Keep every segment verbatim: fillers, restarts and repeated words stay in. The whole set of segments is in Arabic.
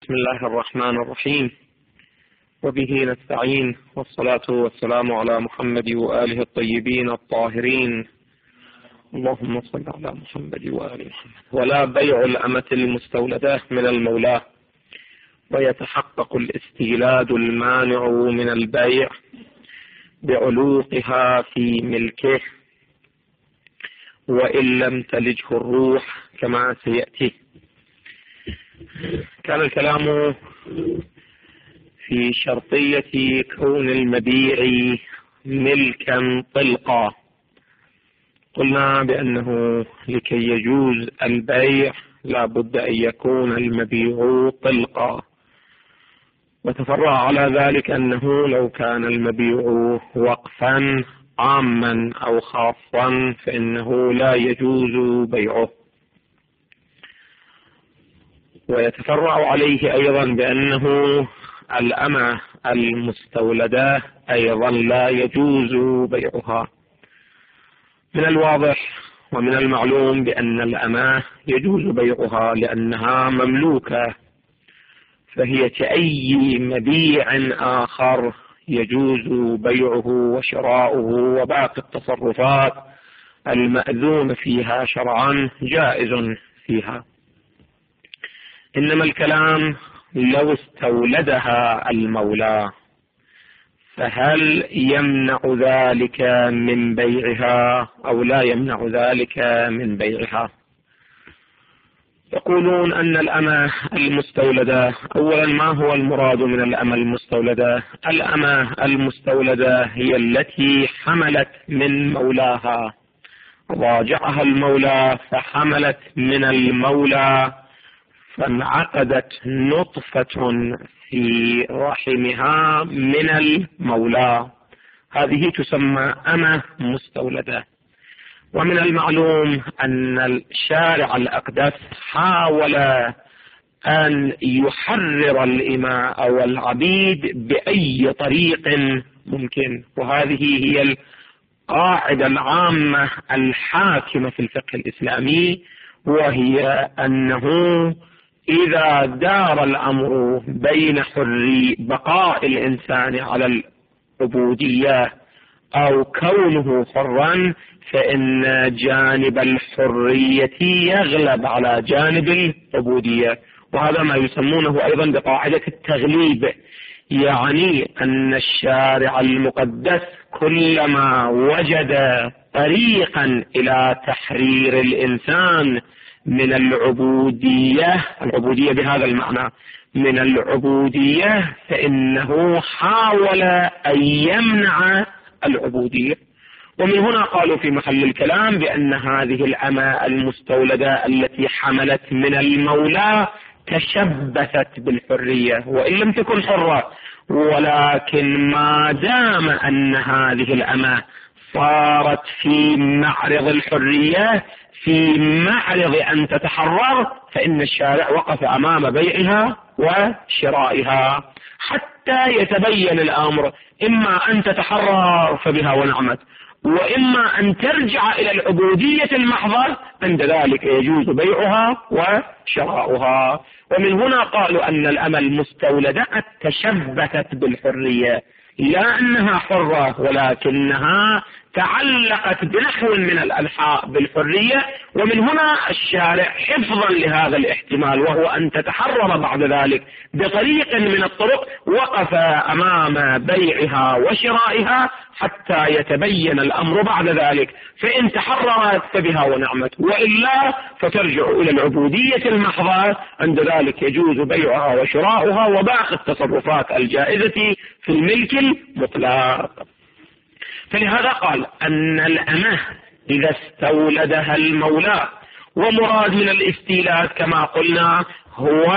بسم الله الرحمن الرحيم، وبه نستعين، والصلاة والسلام على محمد وآله الطيبين الطاهرين. اللهم صل على محمد وآل محمد. ولا بيع الأمة المستولدة من المولاه، ويتحقق الاستيلاد المانع من البيع بعلوقها في ملكه وإن لم تلجه الروح كما سيأتي. كان الكلام في شرطية كون المبيع ملكا طلقا. قلنا بأنه لكي يجوز البيع لا بد أن يكون المبيع طلقا، وتفرع على ذلك أنه لو كان المبيع وقفا عاما أو خاصا فإنه لا يجوز بيعه. ويتفرع عليه أيضا بأنه الأمة المستولدة أيضا لا يجوز بيعها. من الواضح ومن المعلوم بأن الأمة يجوز بيعها لأنها مملوكة، فهي كأي مبيع آخر يجوز بيعه وشراؤه، وباقي التصرفات المأذون فيها شرعا جائز فيها. إنما الكلام لو استولدها المولى فهل يمنع ذلك من بيعها أو لا يمنع ذلك من بيعها؟ يقولون أن الأمة المستولدة، أولا ما هو المراد من الأمة المستولدة؟ الأمة المستولدة هي التي حملت من مولاها، راجعها المولى فحملت من المولى فانعقدت نطفة في رحمها من المولى، هذه تسمى أمة مستولدة. ومن المعلوم أن الشارع الأقدس حاول أن يحرر الإماء أو العبيد بأي طريق ممكن، وهذه هي القاعدة العامة الحاكمة في الفقه الإسلامي، وهي أنه إذا دار الأمر بين حري بقاء الإنسان على العبودية أو كونه حرا فإن جانب الحرية يغلب على جانب العبودية، وهذا ما يسمونه أيضا بقاعدة التغليب، يعني أن الشارع المقدس كلما وجد طريقا إلى تحرير الإنسان من العبودية، العبودية بهذا المعنى من العبودية، فإنه حاول أن يمنع العبودية. ومن هنا قالوا في محل الكلام بأن هذه الأمة المستولدة التي حملت من المولى تشبثت بالحرية وإن لم تكن حرة، ولكن ما دام أن هذه الأمة صارت في معرض الحرية، في معرض أن تتحرر، فإن الشارع وقف أمام بيعها وشرائها حتى يتبين الأمر، إما أن تتحرر فبها ونعمت، وإما أن ترجع إلى العبودية المحضة، عند ذلك يجوز بيعها وشراؤها. ومن هنا قالوا أن الأمة المستولدة تشبثت بالحرية، لا أنها حرة ولكنها تعلقت بنحو من الألحاق بالحرية. ومن هنا الشارع حفظا لهذا الاحتمال، وهو أن تتحرر بعد ذلك بطريق من الطرق، وقف أمام بيعها وشرائها حتى يتبين الأمر بعد ذلك، فإن تحررت فبها ونعمت، وإلا فترجع إلى العبودية المحضة، عند ذلك يجوز بيعها وشراؤها وباقي التصرفات الجائزة في الملك المطلق. فلهذا قال أن الأمة إذا استولدها المولى، ومراد من الاستيلاد كما قلنا هو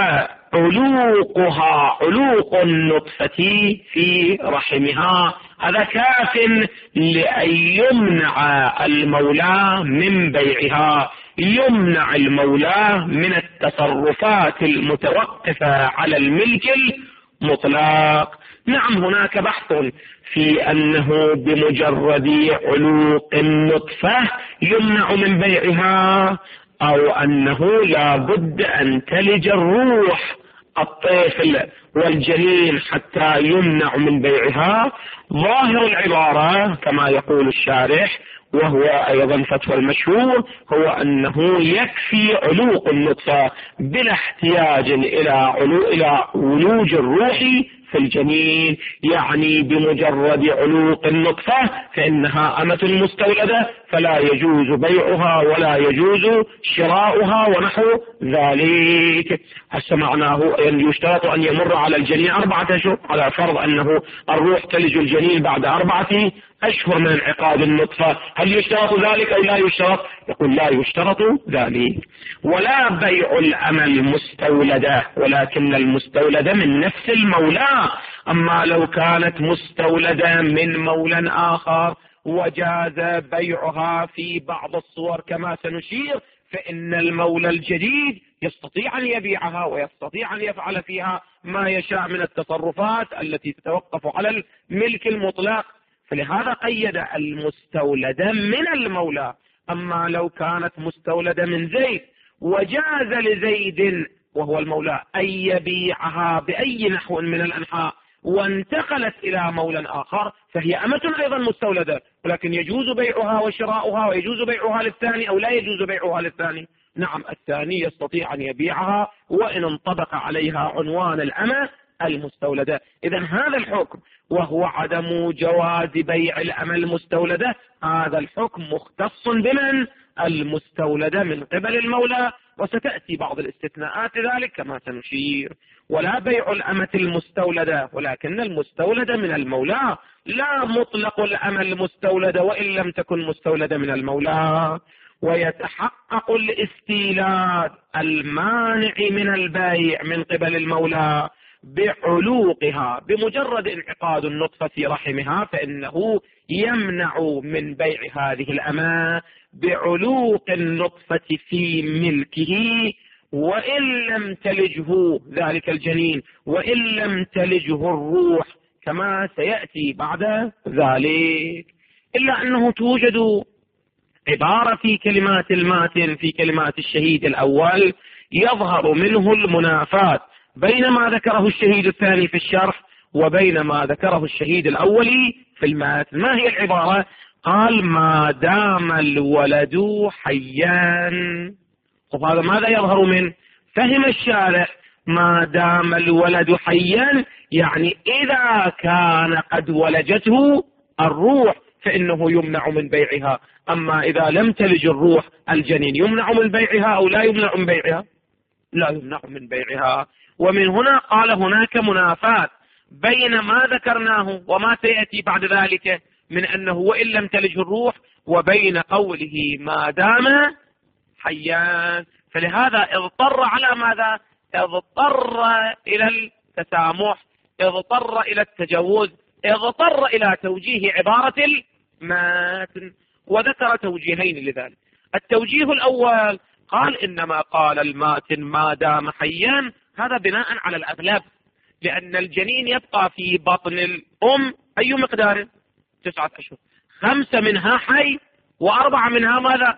علوقها، علوق النطفة في رحمها، هذا كاف لأن يمنع المولى من بيعها، يمنع المولى من التصرفات المتوقفة على الملك المطلق. نعم هناك بحث في أنه بمجرد علوق النطفة يمنع من بيعها، أو أنه لا بد أن تلج الروح الطفل والجنين حتى يمنع من بيعها. ظاهر العبارة كما يقول الشارح وهو أيضا فتوى المشهور هو أنه يكفي علوق النطفة بلا احتياج إلى علو إلى ولوج الروح في الجنين، يعني بمجرد علوق النطفة فإنها أمة مستولدة فلا يجوز بيعها ولا يجوز شراؤها ونحو ذلك. هسه معناه أن يشترط أن يمر على الجنين أربعة أشهر، على فرض أنه الروح تلج الجنين بعد أربعة أشهر من انعقاد النطفة، هل يشترط ذلك أو لا يشترط؟ يقول لا يشترط ذلك. ولا بيع الأمة المستولدة، ولكن المستولدة من نفس المولى. أما لو كانت مستولدة من مولى آخر وجاز بيعها في بعض الصور كما سنشير، فإن المولى الجديد يستطيع أن يبيعها ويستطيع أن يفعل فيها ما يشاء من التصرفات التي تتوقف على الملك المطلق، فلهذا قيد المستولدة من المولى. أما لو كانت مستولدة من زيد وجاز لزيد وهو المولى أن يبيعها بأي نحو من الأنحاء وانتقلت إلى مولى آخر فهي أمة أيضا مستولدة، ولكن يجوز بيعها وشراؤها، ويجوز بيعها للثاني أو لا يجوز بيعها للثاني. نعم، الثاني يستطيع أن يبيعها وإن انطبق عليها عنوان الأمة المستولدة. إذن هذا الحكم وهو عدم جواز بيع الأمة المستولدة، هذا الحكم مختص بمن؟ المستولدة من قبل المولى، وستأتي بعض الاستثناءات ذلك كما سنشير. ولا بيع الأمة المستولدة، ولكن المستولدة من المولى، لا مطلق الأمة المستولدة وإن لم تكن مستولدة من المولى. ويتحقق الاستيلاد المانع من البيع من قبل المولى بعلوقها، بمجرد انعقاد النطفة في رحمها فإنه يمنع من بيع هذه الأمة بعلوق النطفة في ملكه وإن لم تلجه ذلك الجنين، وإن لم تلجه الروح كما سيأتي بعد ذلك. إلا أنه توجد عبارة في كلمات الماتن في كلمات الشهيد الأول يظهر منه المنافاة بين ما ذكره الشهيد الثاني في الشرح وبين ما ذكره الشهيد الأولي في الماتن. ما هي العبارة؟ قال ما دام الولد حيا. طب هذا ماذا يظهر منه؟ فهم الشارع ما دام الولد حيا يعني إذا كان قد ولجته الروح فإنه يمنع من بيعها. أما إذا لم تلج الروح الجنين يمنع من بيعها أو لا يمنع من بيعها؟ لا يمنع من بيعها. ومن هنا قال هناك منافاة بين ما ذكرناه وما سيأتي بعد ذلك من أنه وإن لم تلج الروح، وبين قوله ما دام حيان. فلهذا اضطر على ماذا؟ اضطر إلى التسامح، اضطر إلى التجوز، اضطر إلى توجيه عبارة الماتن، وذكر توجيهين لذلك. التوجيه الأول قال إنما قال الماتن ما دام حيا، هذا بناء على الأغلب، لأن الجنين يبقى في بطن الأم أي مقدار؟ تسعة أشهر، خمسة منها حي وأربعة منها ماذا؟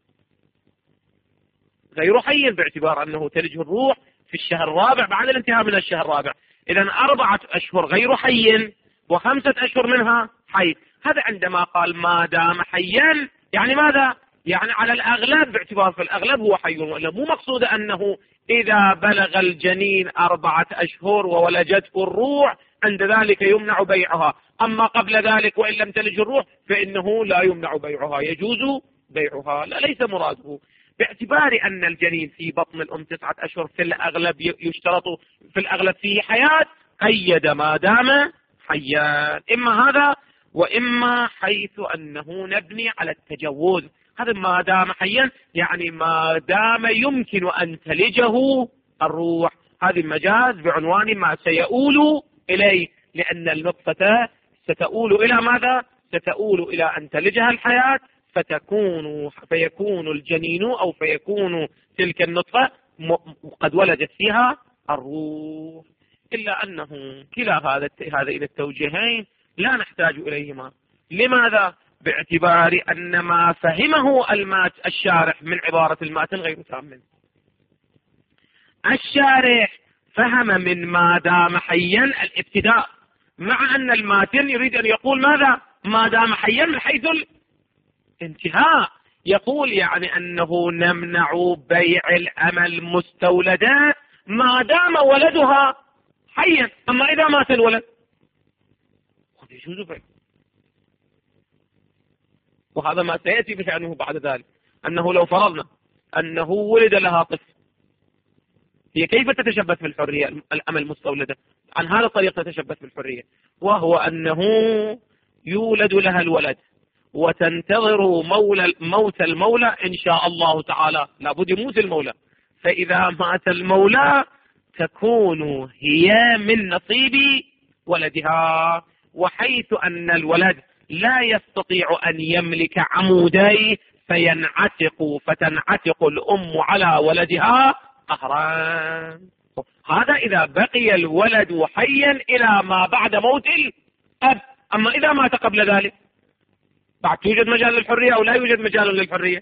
غير حي، باعتبار أنه تلج الروح في الشهر الرابع بعد الانتهاء من الشهر الرابع. إذن أربعة أشهر غير حي وخمسة أشهر منها حي. هذا عندما قال ما دام حيا يعني ماذا؟ يعني على الأغلب، باعتبار في الأغلب هو حي، ولا مو مقصود أنه إذا بلغ الجنين أربعة أشهر وولجته الروح عند ذلك يمنع بيعها، أما قبل ذلك وإن لم تلج الروح فإنه لا يمنع بيعها، يجوز بيعها. لا، ليس مراده. باعتبار أن الجنين في بطن الأم تسعة أشهر في الأغلب يشترط في الأغلب فيه حياة، قيد ما دام حيان، إما هذا وإما حيث أنه نبني على التجوز. هذا ما دام حيا يعني ما دام يمكن أن تلجه الروح، هذه مجاز بعنوان ما سيؤول إليه، لأن النطفة ستؤول إلى ماذا؟ ستؤول إلى أن تلجها الحياة، فتكون فيكون الجنين أو فيكون تلك النطفة قد ولدت فيها الروح. إلا أنه كلا هذا هذين التوجيهين لا نحتاج إليهما. لماذا؟ باعتبار أن ما فهمه المات الشارح من عبارة الماتن غير تام. الشارح فهم من ما دام حيا الابتداء، مع أن الماتن يريد أن يقول ماذا؟ ما دام حيا من حيث الانتهاء، يقول يعني أنه نمنع بيع الأمة المستولدات ما دام ولدها حيا، أما إذا مات الولد يجوز بيع. وهذا ما سيأتي بشأنه بعد ذلك، أنه لو فرضنا أنه ولد لها طفل، هي كيف تتشبث بالحرية الأمة المستولدة؟ عن هذا الطريق تتشبث بالحرية، وهو أنه يولد لها الولد وتنتظر مولى موت المولى إن شاء الله تعالى، لابد يموت المولى، فإذا مات المولى تكون هي من نصيب ولدها. وحيث أن الولد لا يستطيع أن يملك عمودي فينعتق فتنعتق الأم على ولدها قهرا. هذا إذا بقي الولد حيا إلى ما بعد موت الأب، أما إذا مات قبل ذلك بعد توجد مجال للحرية أو لا يوجد مجال للحرية.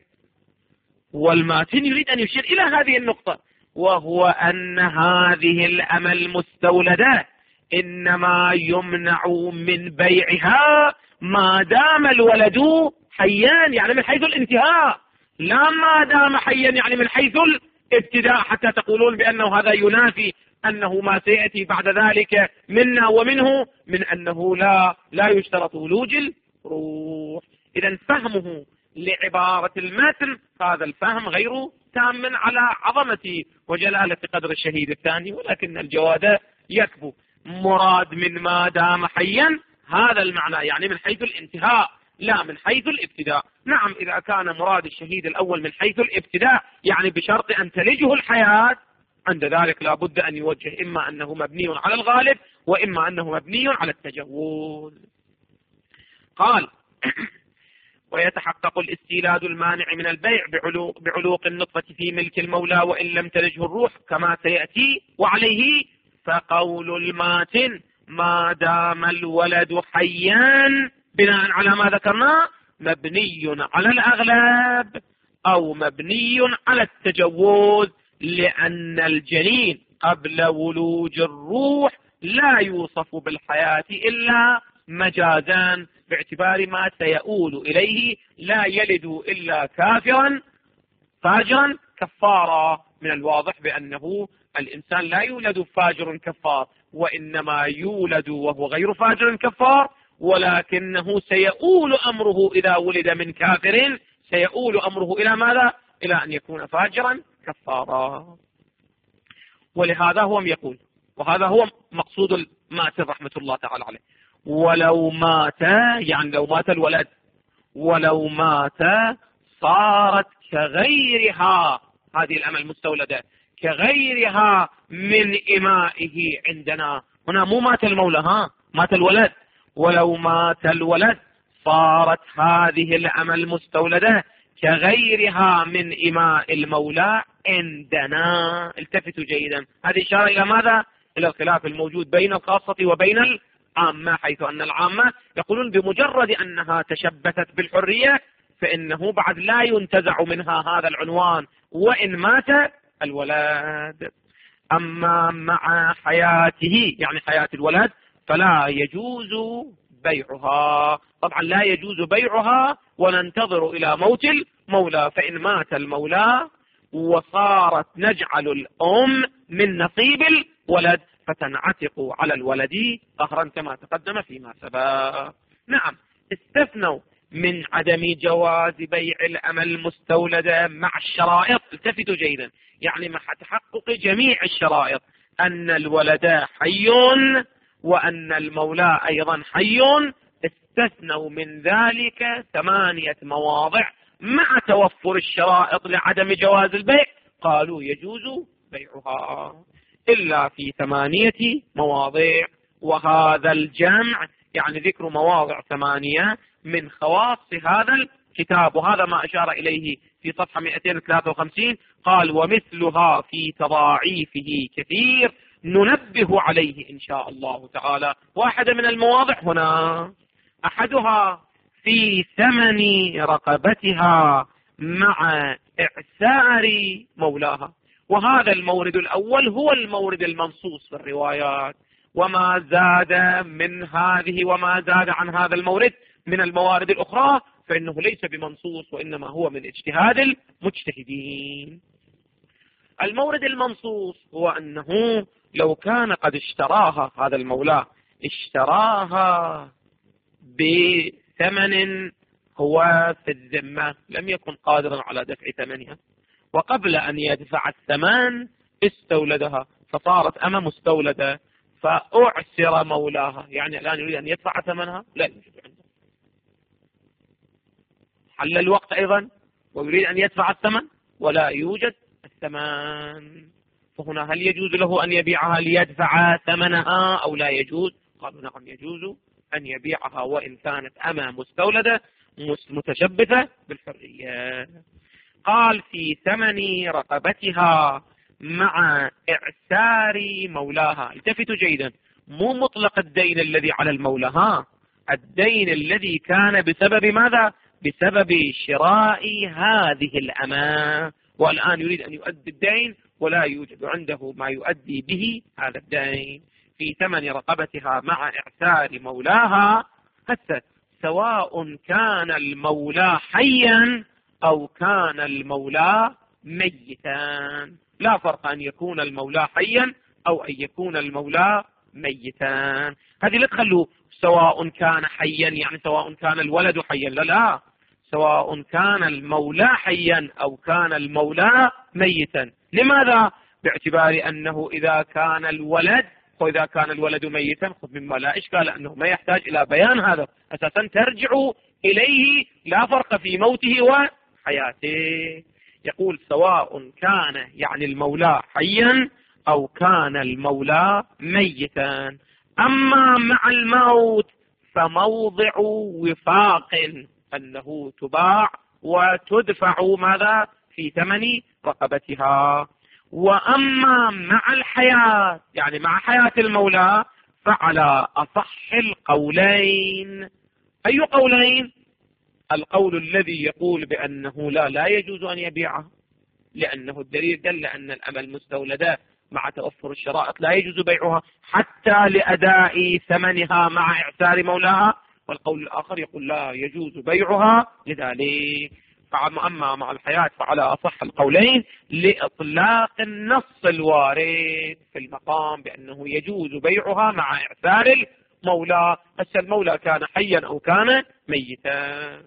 والماتن يريد أن يشير إلى هذه النقطة، وهو أن هذه الأمة المستولدة إنما يمنع من بيعها ما دام الولد حيان، يعني من حيث الانتهاء، لا ما دام حيا يعني من حيث الابتداء، حتى تقولون بأنه هذا ينافي أنه ما سيأتي بعد ذلك منا ومنه من أنه لا لا يشترط ولوج الروح. إذا فهمه لعبارة المتن هذا الفهم غير تام على عظمة وجلالة قدر الشهيد الثاني، ولكن الجواد يكفو. مراد من ما دام حيا هذا المعنى، يعني من حيث الانتهاء لا من حيث الابتداء. نعم إذا كان مراد الشهيد الأول من حيث الابتداء يعني بشرط أن تلجه الحياة، عند ذلك لا بد أن يوجه إما أنه مبني على الغالب وإما أنه مبني على التجوز. قال ويتحقق الاستيلاد المانع من البيع بعلوق, بعلوق النطفة في ملك المولى وإن لم تلجه الروح كما سيأتي. وعليه فقول الماتن ما دام الولد حيا بناء على ما ذكرنا مبني على الأغلب أو مبني على التجوز، لأن الجنين قبل ولوج الروح لا يوصف بالحياة إلا مجازا، باعتبار ما سيؤول إليه لا يلد إلا كافرا فاجرا كفارا. من الواضح بأنه الإنسان لا يولد فاجر كفار، وإنما يولد وهو غير فاجر كفار، ولكنه سيؤول أمره إذا ولد من كافر سيؤول أمره إلى ماذا؟ إلى أن يكون فاجرا كفارا. ولهذا هو يقول، وهذا هو مقصود الماتن رحمة الله تعالى عليه، ولو مات يعني لو مات الولد ولو مات صارت كغيرها، هذه الأمة المستولدة كغيرها من إمائه عندنا. هنا مو مات المولى، ها مات الولد. ولو مات الولد صارت هذه الأمة المستولدة كغيرها من إماء المولى عندنا. التفتوا جيدا، هذه إشارة إلى ماذا؟ إلى الخلاف الموجود بين الخاصة وبين العامة، حيث أن العامة يقولون بمجرد أنها تشبثت بالحرية فإنه بعد لا ينتزع منها هذا العنوان وإن مات الولد. أما مع حياته يعني حياة الولد فلا يجوز بيعها، طبعا لا يجوز بيعها وننتظر إلى موت المولى، فإن مات المولى وصارت نجعل الأم من نصيب الولد فتنعتق على الولد قهرا كما تقدم فيما سبق. نعم استثنوا من عدم جواز بيع الأمة المستولدة مع الشرائط، التفتوا جيدا، يعني مع تحقق جميع الشرائط أن الولد حي وأن المولى أيضا حي، استثنوا من ذلك ثمانية مواضع مع توفر الشرائط لعدم جواز البيع، قالوا يجوز بيعها إلا في ثمانية مواضع. وهذا الجمع يعني ذكر مواضع ثمانية من خواص هذا الكتاب، وهذا ما أشار إليه في صفحة مئتين وثلاثة وخمسين. قال ومثلها في تضاعيفه كثير ننبه عليه إن شاء الله تعالى. واحدة من المواضع هنا أحدها في ثمن رقبتها مع إعسار مولاها، وهذا المورد الأول هو المورد المنصوص في الروايات، وما زاد من هذه وما زاد عن هذا المورد من الموارد الأخرى فإنه ليس بمنصوص، وإنما هو من اجتهاد المجتهدين. المورد المنصوص هو أنه لو كان قد اشتراها، هذا المولى اشتراها بثمن هو في الذمة لم يكن قادرا على دفع ثمنها، وقبل أن يدفع الثمن استولدها فصارت أما مستولدة، فأعسر مولاها، يعني الآن يريد أن يدفع ثمنها لا يوجد عنده، حل الوقت أيضا ويريد أن يدفع الثمن ولا يوجد الثمن، فهنا هل يجوز له أن يبيعها ليدفع ثمنها أو لا يجوز؟ قالوا نعم يجوز أن يبيعها وإن كانت أما مستولدة متشبثة بالحرية. قال في ثمن رقبتها مع إعسار مولاها. التفتوا جيدا، مو مطلق الدين الذي على المولى، ها الدين الذي كان بسبب ماذا؟ بسبب شراء هذه الأمة، والآن يريد أن يؤدي الدين ولا يوجد عنده ما يؤدي به هذا الدين. في ثمن رقبتها مع إعسار مولاها، حتى سواء كان المولى حيا أو كان المولى ميتا، لا فرق أن يكون المولى حيا أو أن يكون المولى ميتا. هذه لا تخلوا سواء كان حيا يعني سواء كان الولد حيا، لا لا، سواء كان المولى حيا أو كان المولى ميتا. لماذا؟ باعتبار أنه إذا كان الولد وإذا كان الولد ميتا خذ مما لا إشكال أنه ما يحتاج إلى بيان، هذا أساسا ترجع إليه، لا فرق في موته وحياته. يقول سواء كان يعني المولى حيا أو كان المولى ميتا. أما مع الموت فموضع وفاق أنه تباع وتدفع ماذا؟ في ثمن رقبتها. وأما مع الحياة يعني مع حياة المولى فعلى أصح القولين. أي قولين؟ القول الذي يقول بأنه لا لا يجوز أن يبيعها، لأنه الدليل دل أن الأمة المستولدة مع توفر الشرائط لا يجوز بيعها حتى لأداء ثمنها مع إعسار مولاها. والقول الآخر يقول لا يجوز بيعها لذلك. أما مع الحياة فعلى أصح القولين لإطلاق النص الوارد في المقام بأنه يجوز بيعها مع إعسار المولى، بس المولى كان حيا أو كان ميتا.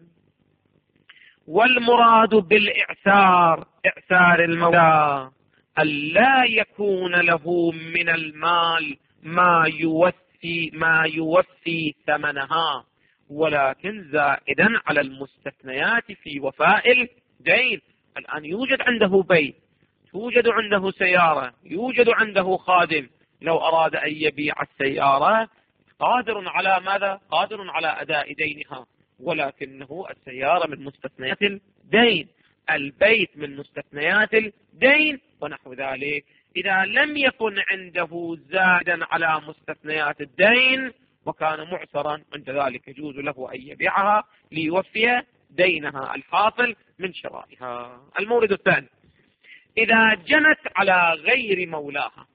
والمراد بالإعسار إعسار المولى ألا يكون له من المال ما يوفي ما يوفي ثمنها، ولكن زائدا على المستثنيات في وفاء الدين. الآن يوجد عنده بيت، توجد عنده سيارة، يوجد عنده خادم، لو أراد أن يبيع السيارة قادر على ماذا؟ قادر على أداء دينها، ولكنه السيارة من مستثنيات الدين، البيت من مستثنيات الدين ونحو ذلك. إذا لم يكن عنده زادا على مستثنيات الدين وكان معسرا عند ذلك يجوز له أن يبيعها ليوفي دينها الحاصل من شرائها. المورد الثاني، إذا جنت على غير مولاها،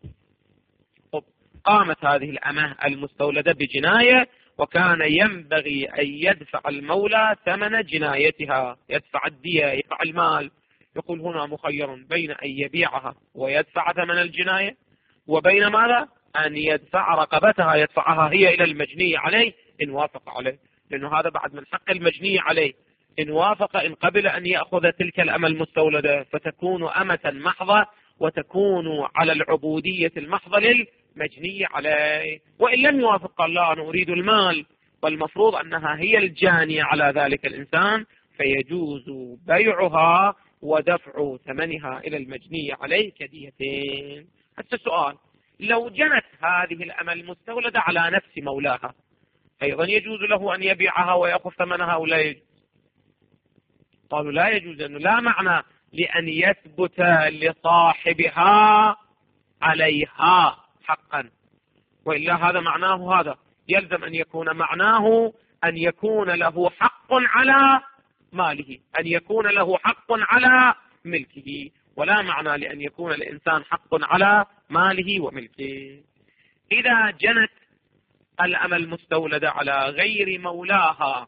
قامت هذه الأمة المستولدة بجناية وكان ينبغي أن يدفع المولى ثمن جنايتها، يدفع الدية يدفع المال. يقول هنا مخير بين أن يبيعها ويدفع ثمن الجناية وبين ماذا؟ أن يدفع رقبتها يدفعها هي إلى المجني عليه إن وافق عليه، لأنه هذا بعد من حق المجني عليه. إن وافق إن قبل أن يأخذ تلك الأمة المستولدة فتكون أمة محضة وتكون على العبودية المحضة للمجني عليه. وإن لم يوافق قال لا أنا أريد المال، والمفروض أنها هي الجانية على ذلك الإنسان، فيجوز بيعها ودفع ثمنها إلى المجني عليه كديتين. حتى السؤال، لو جنت هذه الأمة المستولدة على نفس مولاها أيضا يجوز له أن يبيعها ويأخذ ثمنها أو لا يجوز؟ قالوا لا يجوز، أنه لا معنى لأن يثبت لصاحبها عليها حقا، وإلا هذا معناه هذا يلزم أن يكون معناه أن يكون له حق على ماله، أن يكون له حق على ملكه. ولا معنى لأن يكون الإنسان حق على ماله وملكه. إذا جنت الأمة المستولدة على غير مولاها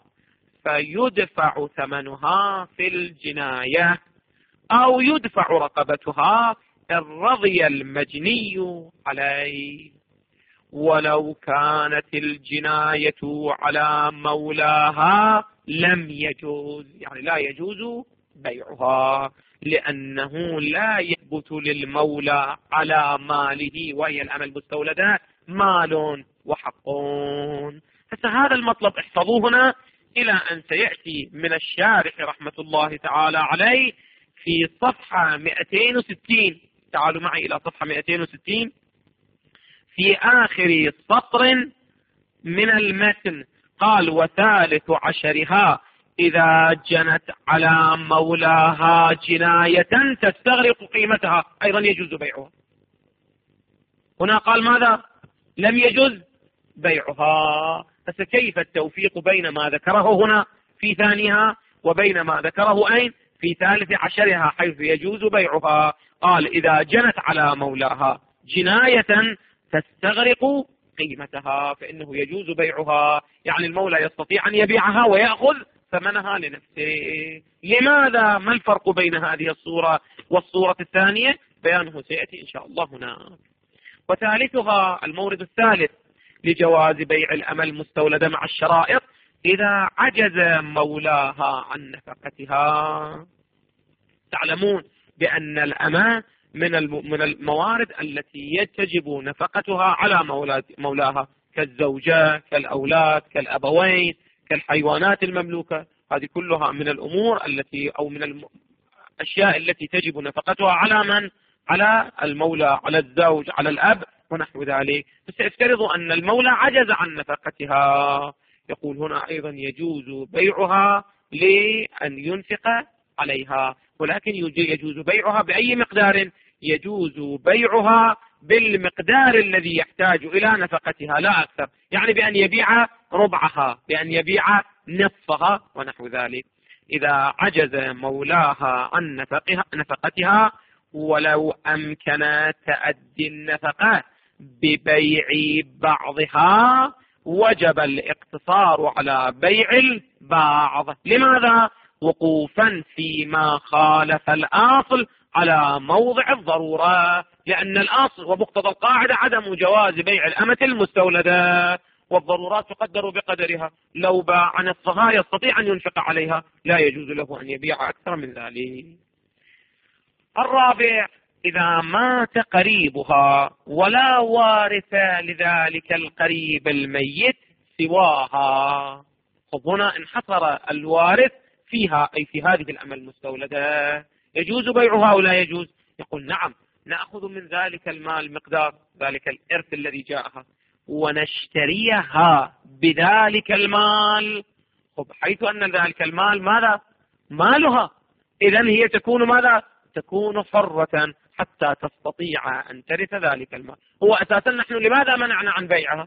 فيدفع ثمنها في الجناية أو يدفع رقبتها إن رضي المجني عليه، ولو كانت الجناية على مولاها لم يجوز، يعني لا يجوز بيعها، لأنه لا يثبت للمولى على ماله وهي الأمة المستولدة مال وحق. هسه هذا المطلب احفظوه هنا إلى أن سيأتي من الشارح رحمة الله تعالى عليه في صفحة مئتين وستين. تعالوا معي إلى صفحة مئتين وستين في آخر سطر من المتن. قال: وثالث عشرها إذا جنت على مولاها جناية تستغرق قيمتها أيضا يجوز بيعها. هنا قال ماذا؟ لم يجوز بيعها. فكيف التوفيق بين ما ذكره هنا في ثانيها وبين ما ذكره أين في ثالث عشرها حيث يجوز بيعها؟ قال: إذا جنت على مولاها جناية تستغرق قيمتها فإنه يجوز بيعها، يعني المولى يستطيع أن يبيعها ويأخذ ثمنها لنفسه. لماذا؟ ما الفرق بين هذه الصورة والصورة الثانية؟ بيانه سيأتي إن شاء الله هناك. وثالثها المورد الثالث لجواز بيع الأمة المستولدة مع الشرائط إذا عجز مولاها عن نفقتها. تعلمون بأن الأمة من من الموارد التي تجب نفقتها على مولاها كالزوجة، كالأولاد، كالأبوين، كالحيوانات المملوكة. هذه كلها من الأمور التي أو من الأشياء التي تجب نفقتها على من؟ على المولى، على الزوج، على الأب ونحو ذلك. بس افترضوا أن المولى عجز عن نفقتها، يقول هنا أيضا يجوز بيعها لأن ينفق عليها، ولكن يجوز بيعها بأي مقدار؟ يجوز بيعها بالمقدار الذي يحتاج إلى نفقتها لا أكثر، يعني بأن يبيع ربعها، بأن يبيع نصفها ونحو ذلك. إذا عجز مولاها عن نفقتها ولو أمكن تأدي النفقة ببيع بعضها وجب الاقتصار على بيع البعض. لماذا؟ وقوفا فيما خالف الأصل على موضع الضرورة، لأن الأصل ومقتضى القاعدة عدم جواز بيع الأمة المستولدة، والضرورات تقدر بقدرها. لو باع نصفها يستطيع أن ينفق عليها، لا يجوز له أن يبيع أكثر من ذلك. الرابع: إذا مات قريبها ولا وارث لذلك القريب الميت سواها. خب هنا انحصر الوارث فيها، أي في هذه الأمة المستولدة، يجوز بيعها أو لا يجوز؟ يقول نعم، نأخذ من ذلك المال مقدار ذلك الإرث الذي جاءها ونشتريها بذلك المال. خب حيث أن ذلك المال ماذا؟ مالها، إذن هي تكون ماذا؟ تكون حرة حتى تستطيع أن ترث ذلك المال. هو أساسا نحن لماذا منعنا عن بيعها؟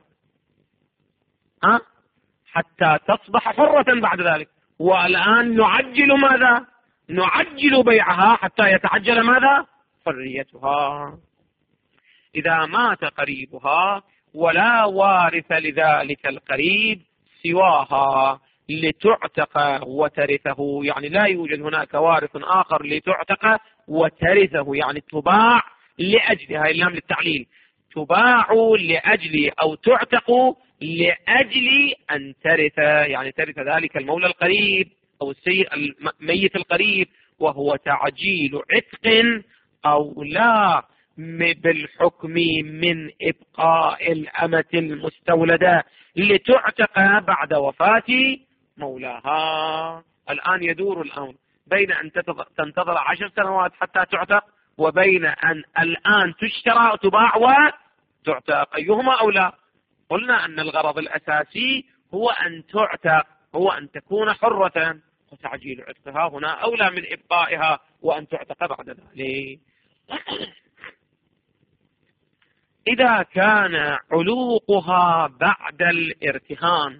ها؟ حتى تصبح حرة بعد ذلك، والآن نعجل ماذا؟ نعجل بيعها حتى يتعجل ماذا؟ حريتها. إذا مات قريبها ولا وارث لذلك القريب سواها لتعتق وترثه، يعني لا يوجد هناك وارث آخر لتعتق وترثه، يعني تباع لأجلها، اللام للتعليل، تباع لأجل أو تعتق لأجل أن ترث، يعني ترث ذلك المولى القريب أو السيء الميت القريب، وهو تعجيل عتق أو لا بالحكم من إبقاء الأمة المستولدة لتعتق بعد وفاة مولاها. الآن يدور الأمر بين أن تنتظر عشر سنوات حتى تعتق وبين أن الآن تشترى وتباع وتعتق، أيهما أولى؟ قلنا أن الغرض الأساسي هو أن تعتق، هو أن تكون حرة، وتعجيل عتقها هنا أولى من إبقائها وأن تعتق بعد ذلك. إذا كان علوقها بعد الارتهان،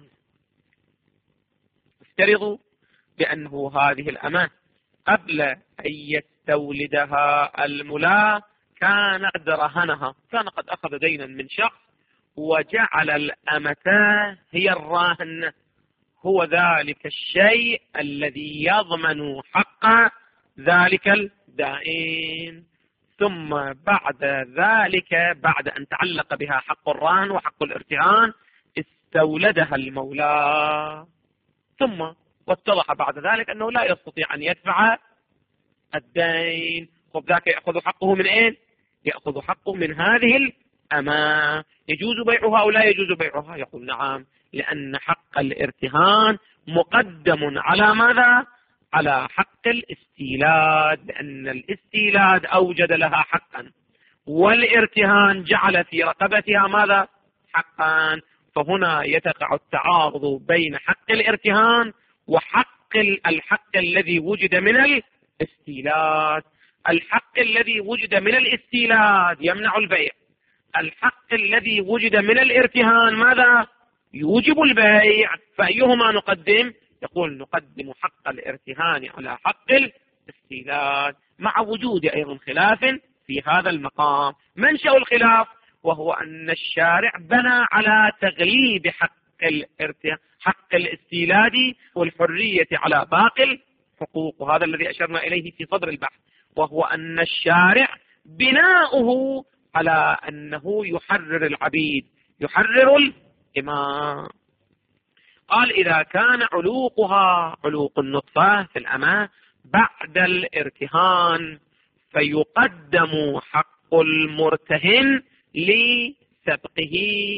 افترضوا بأنه هذه الأمان قبل أن استولدها الملاة كان قد رهنها، كان قد أخذ دينا من شخص وجعل الأمة هي الراهن، هو ذلك الشيء الذي يضمن حق ذلك الدائن. ثم بعد ذلك، بعد أن تعلق بها حق الراهن وحق الارتهان، استولدها المولى، ثم واتضح بعد ذلك أنه لا يستطيع أن يدفع الدين. خب ذاك يأخذ حقه من أين؟ يأخذ حقه من هذه الأمة. يجوز بيعها أو لا يجوز بيعها؟ يقول نعم، لأن حق الارتهان مقدم على ماذا؟ على حق الاستيلاد، لأن الاستيلاد أوجد لها حقا، والارتهان جعل في رقبتها ماذا؟ حقا. فهنا يتقع التعارض بين حق الارتهان وحق الحق الذي وجد من الاستيلاد. الحق الذي وجد من الاستيلاد يمنع البيع، الحق الذي وجد من الارتهان ماذا؟ يوجب البيع. فأيهما نقدم؟ يقول نقدم حق الارتهان على حق الاستيلاد، مع وجود أيضا خلاف في هذا المقام. منشأ الخلاف وهو أن الشارع بنى على تغليب حق الارتهان، حق الاستيلاد والحرية على باقي الحقوق، وهذا الذي أشرنا إليه في صدر البحث، وهو أن الشارع بناؤه على أنه يحرر العبيد، يحرر الإماء. قال إذا كان علوقها علوق النطفة في الأمة بعد الارتهان فيقدم حق المرتهن لسبقه،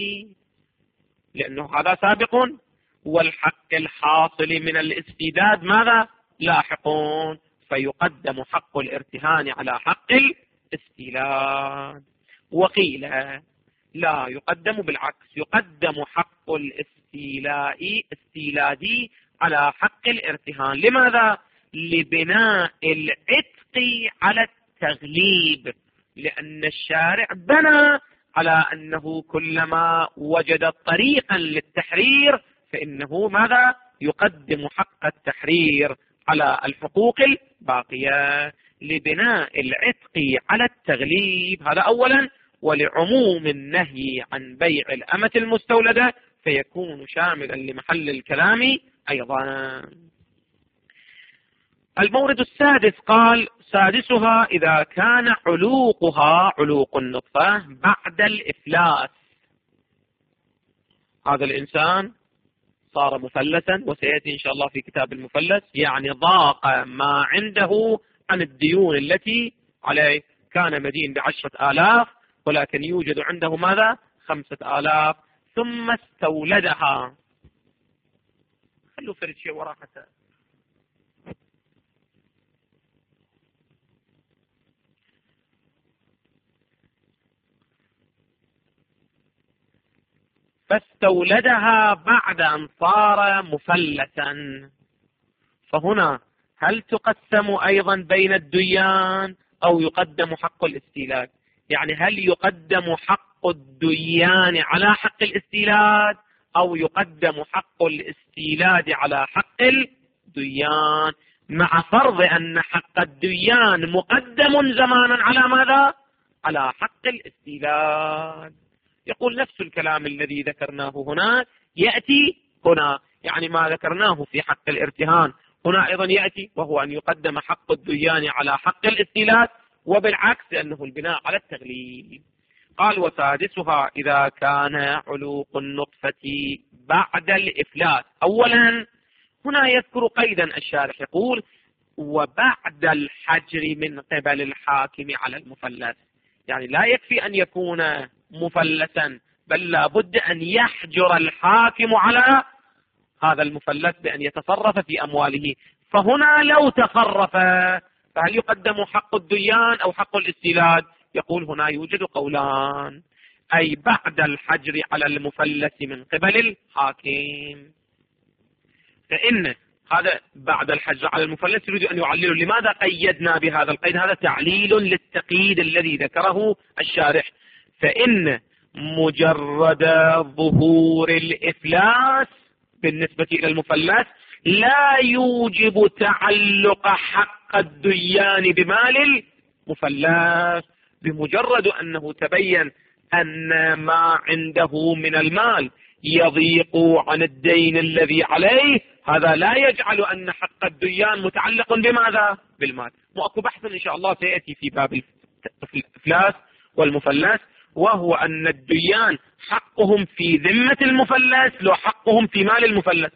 لأنه هذا سابق، والحق الحاصل من الاستيداد ماذا؟ لاحقون، فيقدم حق الارتهان على حق الاستيلاد. وقيل لا يقدم، بالعكس، يقدم حق الاستيلاء استيلادي على حق الارتهان. لماذا؟ لبناء العتق على التغليب، لأن الشارع بنى على أنه كلما وجد طريقا للتحرير فإنه ماذا؟ يقدم حق التحرير على الحقوق الباقية، لبناء العتق على التغليب، هذا أولا، ولعموم النهي عن بيع الأمة المستولدة فيكون شاملا لمحل الكلام أيضا. المورد السادس قال سادسها إذا كان علوقها علوق النطفة بعد الإفلاس. هذا الإنسان صار مفلسا، وسيأتي إن شاء الله في كتاب المفلس، يعني ضاق ما عنده عن الديون التي عليه. كان مدين بعشرة آلاف ولكن يوجد عنده ماذا؟ خمسة آلاف، ثم استولدها. خلوا فرد شيء وراء حتى فاستولدها بعد أن صار مفلسا. فهنا هل تقسم أيضا بين الديان أو يقدم حق الاستيلاد؟ يعني هل يقدم حق الديان على حق الاستيلاد أو يقدم حق الاستيلاد على حق الديان، مع فرض أن حق الديان مقدم زمانا على ماذا؟ على حق الاستيلاد. يقول نفس الكلام الذي ذكرناه هنا يأتي هنا، يعني ما ذكرناه في حق الارتهان هنا أيضا يأتي، وهو أن يقدم حق الديان على حق الاستيلاد، وبالعكس لأنه البناء على التغليب. قال وسادسها إذا كان علوق النطفة بعد الإفلاس. أولا هنا يذكر قيدا الشارح، يقول وبعد الحجر من قبل الحاكم على المفلس، يعني لا يكفي أن يكون مفلسا، بل لا بد أن يحجر الحاكم على هذا المفلس بأن يتصرف في أمواله. فهنا لو تصرف فهل يقدم حق الديان أو حق الاستيلاد؟ يقول هنا يوجد قولان، أي بعد الحجر على المفلس من قبل الحاكم. فإن هذا بعد الحجر على المفلس يريد أن يعلله. لماذا قيدنا بهذا القيد؟ هذا تعليل للتقييد الذي ذكره الشارح. فإن مجرد ظهور الإفلاس بالنسبة إلى المفلس لا يوجب تعلق حق حق الديان بمال المفلس. بمجرد أنه تبين أن ما عنده من المال يضيق عن الدين الذي عليه، هذا لا يجعل أن حق الديان متعلق بماذا؟ بالمال. وأكو بحث إن شاء الله سيأتي في باب الإفلاس والمفلس، وهو أن الديان حقهم في ذمة المفلس لو حقهم في مال المفلس.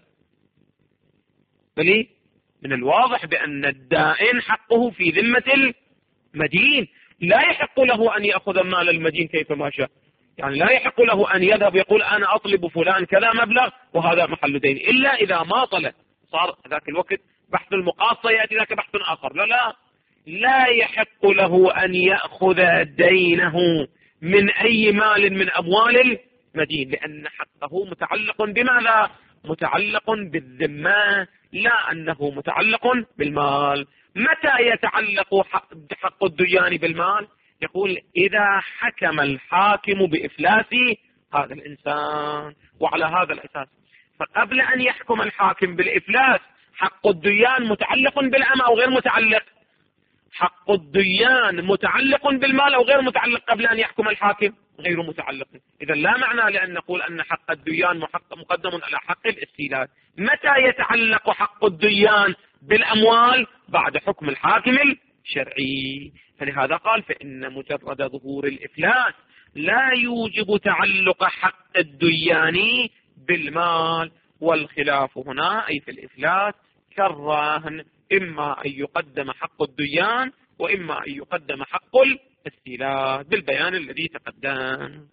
بل من الواضح بأن الدائن حقه في ذمة المدين، لا يحق له أن يأخذ مال المدين كيفما شاء. يعني لا يحق له أن يذهب يقول أنا أطلب فلان كذا مبلغ وهذا محل دين، إلا إذا ما طلب. صار ذاك الوقت بحث المقاصة يأتي ذاك بحث آخر. لا لا لا يحق له أن يأخذ دينه من أي مال من أموال المدين، لأن حقه متعلق بماذا؟ متعلق بالذمة، لا أنه متعلق بالمال. متى يتعلق حق الديان بالمال؟ يقول إذا حكم الحاكم بإفلاس هذا الإنسان. وعلى هذا الأساس فقبل أن يحكم الحاكم بالإفلاس حق الديان متعلق بالأمة أو غير متعلق؟ حق الديان متعلق بالمال أو غير متعلق قبل أن يحكم الحاكم؟ غير متعلق. إذا لا معنى لأن نقول أن حق الديان مقدم على حق الاستيلاد. متى يتعلق حق الديان بالأموال؟ بعد حكم الحاكم الشرعي. فلهذا قال فإن مجرد ظهور الإفلاس لا يوجب تعلق حق الديان بالمال. والخلاف هنا أي في الإفلاس كالراهن، إما أن يقدم حق الديان وإما أن يقدم حق الاستيلاد بالبيان الذي تقدم.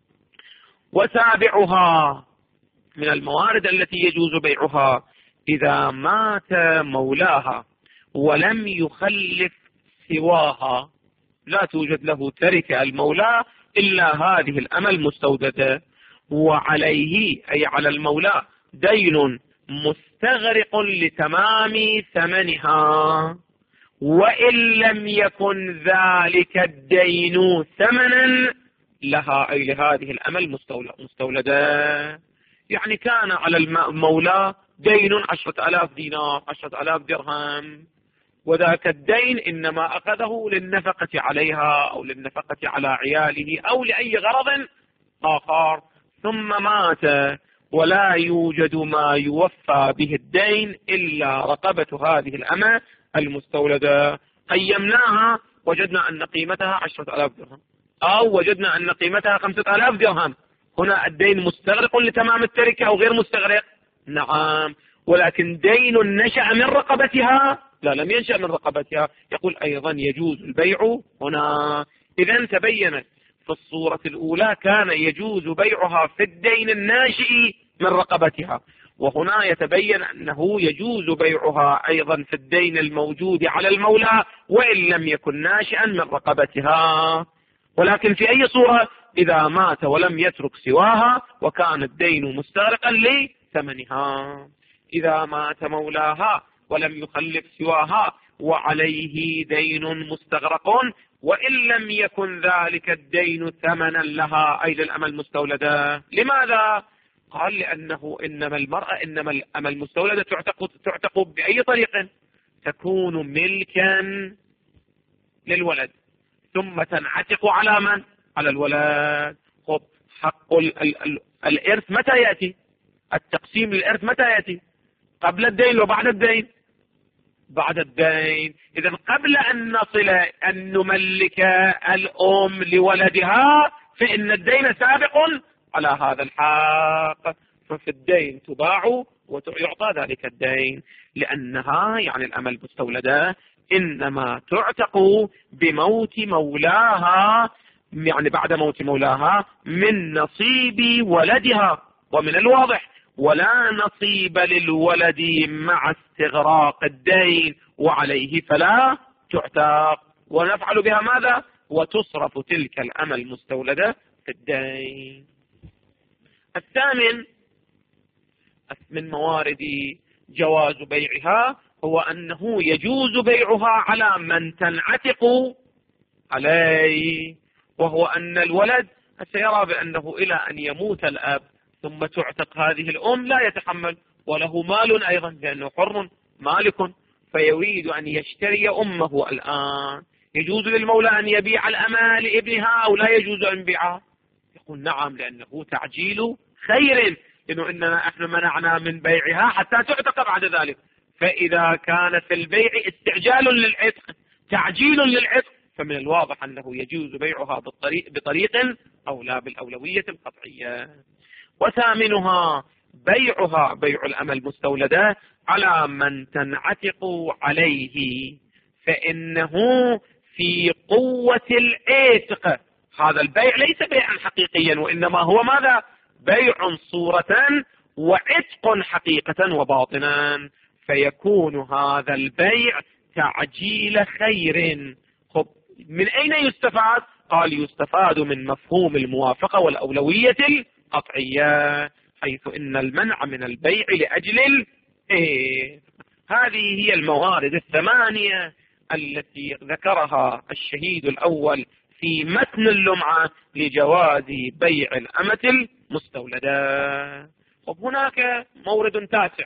وسابعها من الموارد التي يجوز بيعها إذا مات مولاها ولم يخلف سواها، لا توجد له تركة المولى إلا هذه الأمة المستوددة، وعليه أي على المولى دين مستغرق لتمام ثمنها، وإن لم يكن ذلك الدين ثمنا لها أي لهذه الأمة المستولدة. يعني كان على المولى دين عشرة آلاف دينار عشرة آلاف درهم، وذاك الدين إنما أخذه للنفقة عليها أو للنفقة على عياله أو لأي غرض آخر، ثم مات ولا يوجد ما يوفى به الدين إلا رقبة هذه الأمة المستولدة. قيمناها وجدنا أن قيمتها عشرة آلاف درهم أو وجدنا أن قيمتها خمسة آلاف درهم. هنا الدين مستغرق لتمام التركة أو غير مستغرق؟ نعم. ولكن دين نشأ من رقبتها؟ لا، لم ينشأ من رقبتها. يقول أيضا يجوز البيع هنا. إذن تبينت في الصورة الأولى كان يجوز بيعها في الدين الناشئ من رقبتها، وهنا يتبين أنه يجوز بيعها أيضا في الدين الموجود على المولى وإن لم يكن ناشئا من رقبتها. ولكن في أي صورة؟ إذا مات ولم يترك سواها وكان الدين مستغرقا لثمنها. إذا مات مولاها ولم يخلف سواها وعليه دين مستغرق وإن لم يكن ذلك الدين ثمنا لها أي للأمة المستولدة. لماذا؟ قال لأنه إنما المرأة إنما الأمة المستولدة تعتق, تعتق بأي طريق؟ تكون ملكا للولد ثم تنعتق على من؟ على الولد. خب حق ال ال ال الإرث متى يأتي؟ التقسيم للإرث متى يأتي؟ قبل الدين وبعد الدين؟ بعد الدين. إذا قبل أن نصل أن نملك الأم لولدها فإن الدين سابق على هذا الحق، ففي الدين تباع ويعطى ذلك الدين، لأنها يعني الأمة المستولدة إنما تعتق بموت مولاها، يعني بعد موت مولاها من نصيب ولدها. ومن الواضح ولا نصيب للولد مع استغراق الدين وعليه فلا تعتق، ونفعل بها ماذا؟ وتصرف تلك الأمة المستولدة في الدين. الثامن من موارد جواز بيعها هو أنه يجوز بيعها على من تنعتق عليه، وهو أن الولد سيرى بأنه إلى أن يموت الأب ثم تعتق هذه الأم لا يتحمل، وله مال أيضا لأنه حر مالك، فيريد أن يشتري أمه الآن، يجوز للمولى أن يبيع الأمة لابنها أو لا يجوز أن يبيعها؟ يقول نعم، لأنه تعجيل خير، لأنه إننا إحنا منعنا من بيعها حتى تعتق بعد ذلك. فإذا كان في البيع استعجال للعتق تعجيل للعتق، فمن الواضح أنه يجوز بيعها بالطريق بطريق أو لا بالأولوية القطعية. وثامنها بيعها بيع الأمة المستولدة على من تنعتق عليه، فإنه في قوة العتق. هذا البيع ليس بيعا حقيقيا، وإنما هو ماذا؟ بيع صورة وعتق حقيقة وباطنا، فيكون هذا البيع تعجيل خير. خب من أين يستفاد؟ قال يستفاد من مفهوم الموافقة والأولوية القطعية، حيث إن المنع من البيع لأجل الإيه. هذه هي الموارد الثمانية التي ذكرها الشهيد الأول في متن اللمعة لجواز بيع الأمة المستولدة. وهناك مورد تاسع،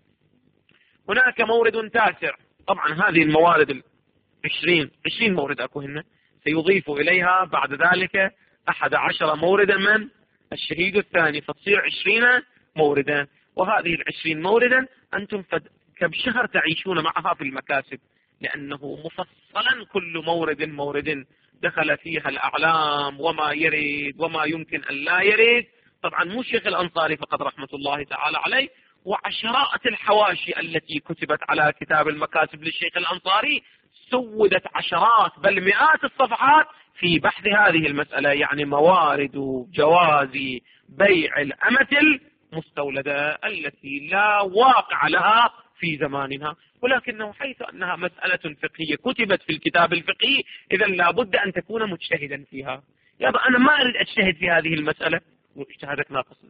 هناك مورد تاسع. طبعا هذه الموارد العشرين عشرين مورد أكو هنا، سيضيف إليها بعد ذلك أحد عشر موردا من الشهيد الثاني، فتصير عشرين موردا. وهذه العشرين موردا أنتم كبشهر تعيشون معها في المكاسب، لأنه مفصلا كل مورد مورد دخل فيها الأعلام وما يريد وما يمكن أن لا يريد. طبعا مو الشيخ الأنصاري فقط رحمة الله تعالى عليه، وعشرات الحواشي التي كتبت على كتاب المكاسب للشيخ الأنصاري سودت عشرات بل مئات الصفحات في بحث هذه المسألة، يعني موارد جواز بيع الأمة المستولدة التي لا واقع لها في زمانها، ولكنه حيث أنها مسألة فقهية كتبت في الكتاب الفقهي، إذا لابد أن تكون مجتهدا فيها. يابا أنا ما أريد أجتهد في هذه المسألة، واجتهادك ناقص،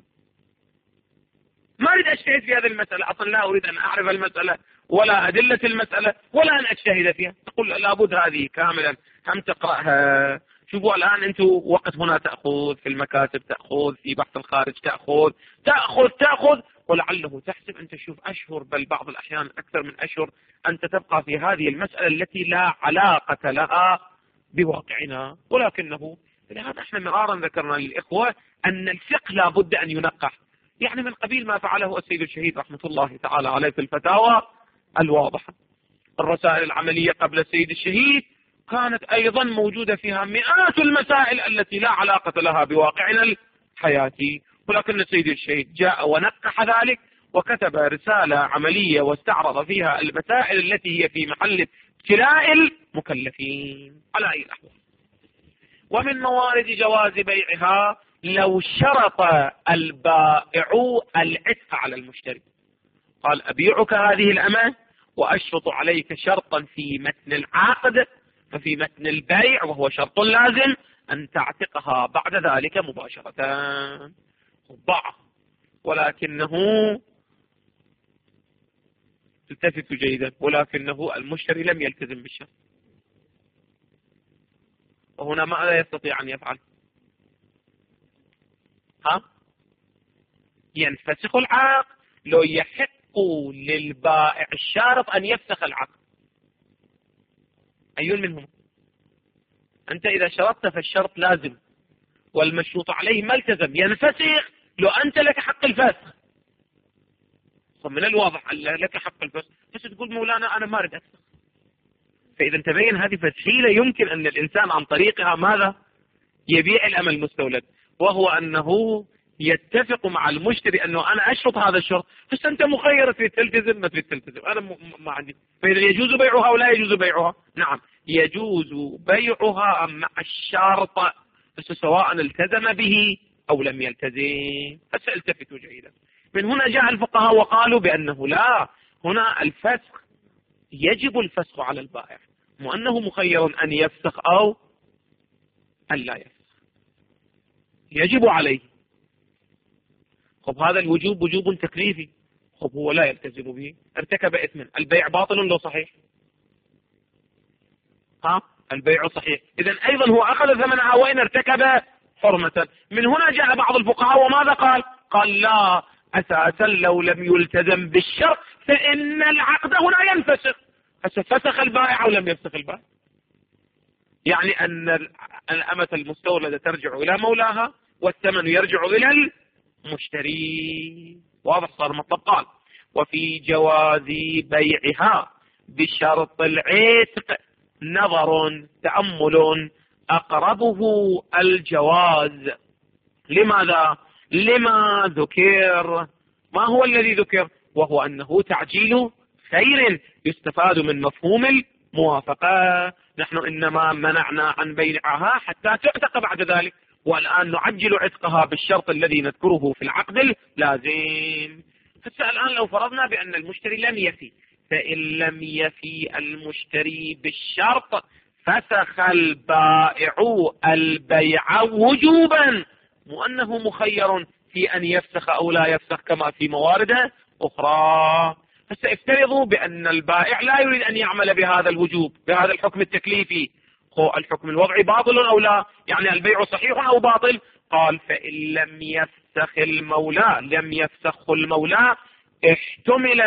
ما أريد أجتهد في هذه المسألة، أصلا لا أريد أن أعرف المسألة ولا أدلة المسألة ولا أن أجتهد فيها. تقول لابد هذه كاملا هم تقرأها. شوفوا الآن أنتم وقت هنا تأخذ في المكاتب، تأخذ في بحث الخارج، تأخذ تأخذ تأخذ ولعله تحسب أن تشوف أشهر بل بعض الأحيان أكثر من أشهر أنت تبقى في هذه المسألة التي لا علاقة لها بواقعنا. ولكنه لهذا احنا مرارا ذكرنا للإخوة أن الفقه لابد أن ينقح، يعني من قبيل ما فعله السيد الشهيد رحمة الله تعالى عليه في الفتاوى الواضحة. الرسائل العملية قبل السيد الشهيد كانت أيضا موجودة فيها مئات المسائل التي لا علاقة لها بواقعنا الحياتي، ولكن السيد الشهيد جاء ونقح ذلك وكتب رسالة عملية واستعرض فيها المسائل التي هي في محل ابتلاء المكلفين على أي الأحوال. ومن موارد جواز بيعها لو شرط البائع العتق على المشتري، قال أبيعك هذه الأمة وأشرط عليك شرطا في متن العقد، ففي متن البيع وهو شرط لازم أن تعتقها بعد ذلك مباشرة. ضع ولكنه التفت جيدا، ولكنه المشتري لم يلتزم بالشرط، وهنا ماذا يستطيع أن يفعل؟ ها؟ ينفسخ العقد. لو يحق للبائع الشارط أن يفسخ العقد، أي منهم؟ أنت إذا شرطت فالشرط لازم والمشروط عليه ما التزم، ينفسخ. لو أنت لك حق الفسخ، من الواضح أن لك حق الفسخ، بس تقول مولانا أنا ما أريد أفسخ. فإذا تبين هذه فتحيلة يمكن أن الإنسان عن طريقها ماذا؟ يبيع الأمة المستولد، وهو أنه يتفق مع المشتري أنه أنا أشرط هذا الشرط، بس أنت مخير في تلتزم ما في تلتزم، أنا ما عندي. فإذا يجوز بيعها أو لا يجوز بيعها؟ نعم يجوز بيعها مع الشرط، بس سواء التزم به أو لم يلتزم. فسألتفتوا جيدا. من هنا جاء الفقهاء وقالوا بأنه لا، هنا الفسخ يجب الفسخ على البائع، مو أنه مخير أن يفسخ أو أن لا يفسخ، يجب عليه. خب هذا الوجوب وجوب تكليفي، خب هو لا يلتزم به، ارتكب إثما، البيع باطل لو صحيح؟ ها البيع صحيح، إذن أيضا هو أخذ ثمنها وإن ارتكب حرمة. من هنا جاء بعض الفقهاء وماذا قال؟ قال لا، أساسا لو لم يلتزم بالشرط فإن العقد هنا ينفسخ. هسه فسخ البائع أو لم يفسخ البائع؟ يعني أن الأمة المستولدة ترجع إلى مولاها والثمن يرجع إلى المشتري. واضح صار مطلب. قال وفي جواز بيعها بشرط العتق نظر تأمل أقربه الجواز. لماذا؟ لما ذكر. ما هو الذي ذكر؟ وهو أنه تعجيل خير يستفاد من مفهوم الموافقة. نحن إنما منعنا عن بيعها حتى تعتق بعد ذلك، والآن نعجل عتقها بالشرط الذي نذكره في العقد اللازم. حتى الآن لو فرضنا بأن المشتري لم يفي، فإن لم يفي المشتري بالشرط فسخ البائع البيع وجوبا، مو أنه مخير في أن يفسخ أو لا يفسخ كما في موارد أخرى. فسيفترضوا بأن البائع لا يريد أن يعمل بهذا الوجوب، بهذا الحكم التكليفي. هو الحكم الوضعي باطل أو لا؟ يعني البيع صحيح أو باطل؟ قال فإن لم يفسخ المولى لم يفسخ المولى احتمل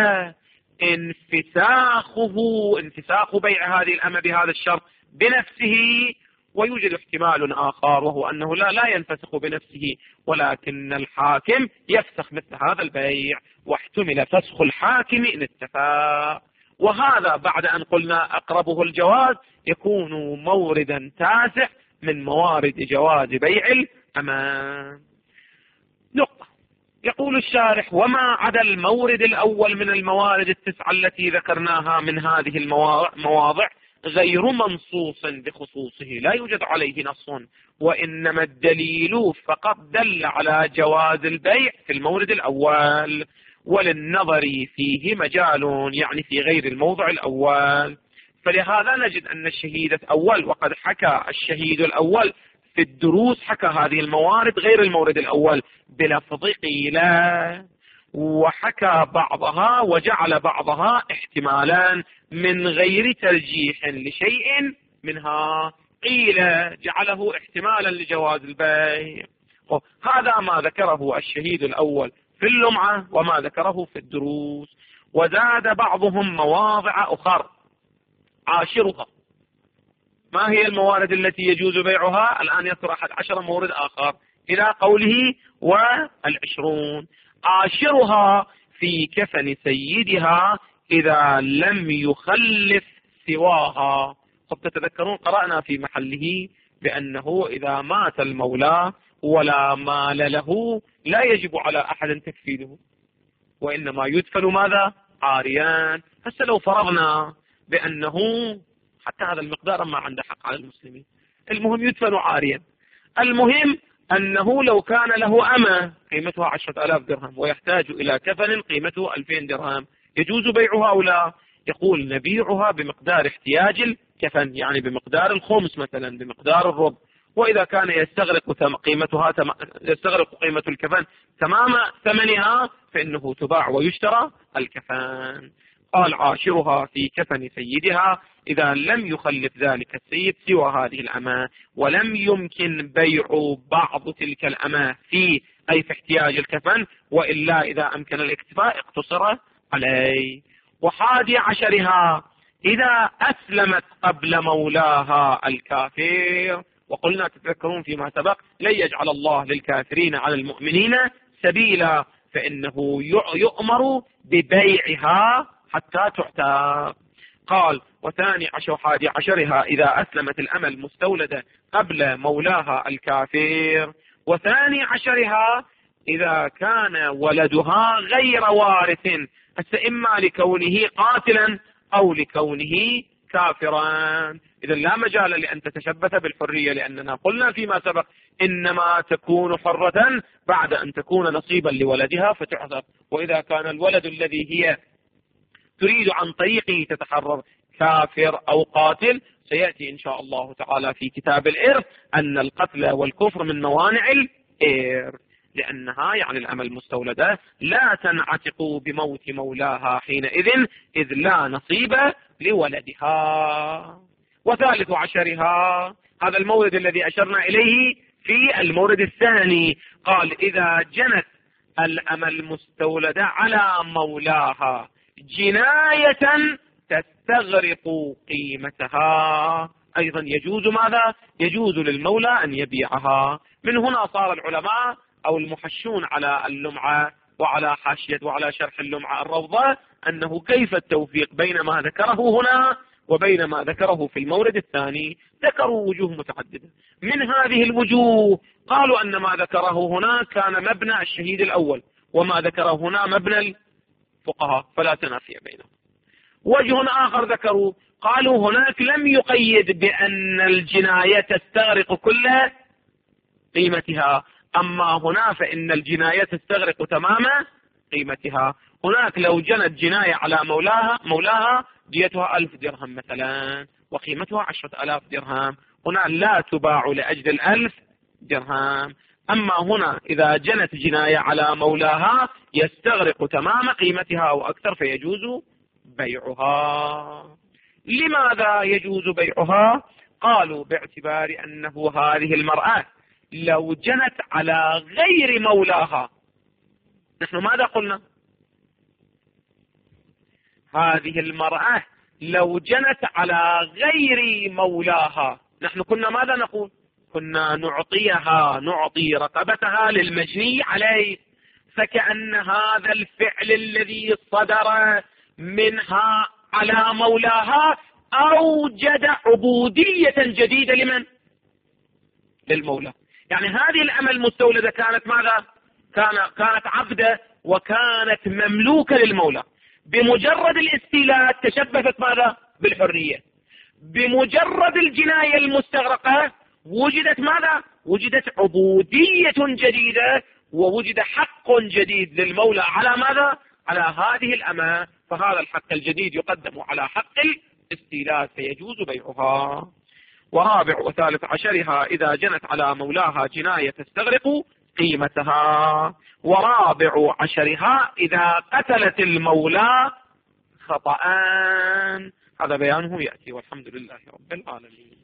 انفساخه انفساخ بيع هذه الأمة بهذا الشرط بنفسه، ويوجد احتمال آخر وهو أنه لا لا ينفسخ بنفسه، ولكن الحاكم يفسخ مثل هذا البيع، واحتمل فسخ الحاكم إن اتفق. وهذا بعد أن قلنا أقربه الجواز يكون موردا تاسع من موارد جواز بيع الأمان. نقطة. يقول الشارح وما عدا المورد الأول من الموارد التسعة التي ذكرناها من هذه المواضع غير منصوص بخصوصه، لا يوجد عليه نص، وإنما الدليل فقط دل على جواز البيع في المورد الأول، وللنظر فيه مجال يعني في غير الموضع الأول. فلهذا نجد أن الشهيد الأول، وقد حكى الشهيد الأول في الدروس حكى هذه الموارد غير المورد الأول بلفظ قيل، وحكى بعضها وجعل بعضها احتمالا من غير ترجيح لشيء منها. قيل جعله احتمالا لجواز البيع. هذا ما ذكره الشهيد الأول في اللمعة وما ذكره في الدروس. وزاد بعضهم مواضع أخر عاشرها. ما هي الموارد التي يجوز بيعها؟ الآن يذكر أحد عشر مورد آخر إلى قوله والعشرون. عاشرها في كفن سيدها إذا لم يخلف سواها. قد تتذكرون قرأنا في محله بأنه إذا مات المولى ولا مال له لا يجب على أحد تكفيله، وإنما يدفن ماذا؟ عاريان. هسه لو فرضنا بأنه حتى هذا المقدار ما عنده حق على المسلمين، المهم يدفن عاريا. المهم أنه لو كان له أمة قيمتها عشرة آلاف درهم ويحتاج إلى كفن قيمته ألفين درهم، يجوز بيعها أو لا؟ يقول نبيعها بمقدار احتياج الكفن، يعني بمقدار الخمس مثلا، بمقدار الربع. وإذا كان يستغرق قيمتها تم... يستغرق قيمة الكفن تمام ثمنها فإنه تباع ويشترى الكفن. قال عاشرها في كفن سيدها إذا لم يخلف ذلك السيد سوى هذه الأمة، ولم يمكن بيع بعض تلك الأمة في أي في احتياج الكفن، وإلا إذا أمكن الاكتفاء اقتصر عليه. وحادي عشرها إذا أسلمت قبل مولاها الكافر. وقلنا تتذكرون فيما سبق لن يجعل الله للكافرين على المؤمنين سبيلا، فإنه يؤمر ببيعها حتى تعتق. قال وثاني عشر حادي عشرها إذا أسلمت الأمة المستولدة قبل مولاها الكافر. وثاني عشرها إذا كان ولدها غير وارث، إما لكونه قاتلا أو لكونه كافرا. إذا لا مجال لأن تتشبث بالحرية، لأننا قلنا فيما سبق إنما تكون حرة بعد أن تكون نصيبا لولدها فتعتق. وإذا كان الولد الذي هي تريد عن طريقه تتحرر كافر أو قاتل، سيأتي إن شاء الله تعالى في كتاب الإرث أن القتل والكفر من موانع الإرث، لأنها يعني الأمة المستولدة لا تنعتق بموت مولاها حينئذ إذ لا نصيب لولدها. وثالث عشرها هذا المورد الذي أشرنا إليه في المورد الثاني. قال إذا جنت الأمة المستولدة على مولاها جناية تستغرق قيمتها أيضا يجوز ماذا؟ يجوز للمولى أن يبيعها. من هنا صار العلماء أو المحشون على اللمعة وعلى حاشية وعلى شرح اللمعة الروضة أنه كيف التوفيق بين ما ذكره هنا وبين ما ذكره في المورد الثاني. ذكروا وجوه متعددة. من هذه الوجوه قالوا أن ما ذكره هنا كان مبنى الشهيد الأول وما ذكره هنا مبنى الفقهاء فلا تنافي بينهم. وجه آخر ذكروا قالوا هناك لم يقيد بأن الجناية تستغرق كل قيمتها، أما هنا فإن الجناية تستغرق تمام قيمتها. هناك لو جنت جناية على مولاها مولاها ديتها ألف درهم مثلا وقيمتها عشرة ألاف درهم، هنا لا تباع لأجل الألف درهم. أما هنا إذا جنت جناية على مولاها يستغرق تمام قيمتها وأكثر فيجوز بيعها. لماذا يجوز بيعها؟ قالوا باعتبار أنه هذه المرأة لو جنت على غير مولاها، نحن ماذا قلنا؟ هذه المرأة لو جنت على غير مولاها نحن كنا ماذا نقول؟ كنا نعطيها نعطي رقبتها للمجني عليه، فكأن هذا الفعل الذي صدر منها على مولاها أوجد عبودية جديدة لمن؟ للمولى. يعني هذه الأمة المستولدة كانت ماذا؟ كان كانت عبدة وكانت مملوكة للمولى. بمجرد الاستيلاد تشبثت ماذا؟ بالحرية. بمجرد الجناية المستغرقة وجدت ماذا؟ وجدت عبودية جديدة ووجد حق جديد للمولى على ماذا؟ على هذه الأمة، فهذا الحق الجديد يقدم على حق الاستيلاد فيجوز بيعها. ورابع وثالث عشرها إذا جنت على مولاها جناية تستغرق قيمتها. ورابع عشرها إذا قتلت المولى خطأ. هذا بيانه يأتي والحمد لله رب العالمين.